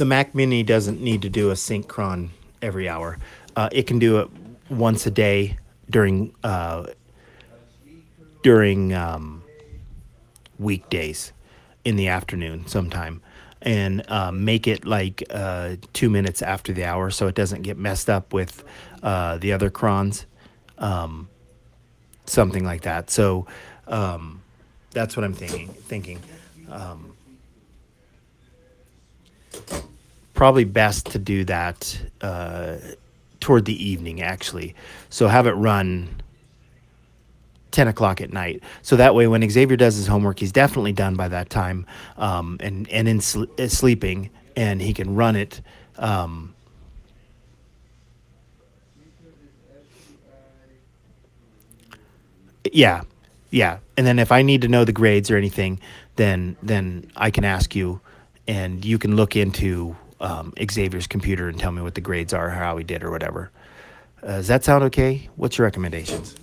The Mac Mini doesn't need to do a synchron every hour. It can do it once a day during weekdays in the afternoon sometime, and make it like 2 minutes after the hour so it doesn't get messed up with the other crons, something like that. So that's what I'm thinking. Probably best to do that toward the evening, actually. So have it run 10 o'clock at night. So that way, when Xavier does his homework, he's definitely done by that time, and sleeping, and he can run it. Yeah, yeah. And then if I need to know the grades or anything, then I can ask you, and you can look into Xavier's computer and tell me what the grades are, how he did, or whatever. Does that sound okay? What's your recommendations?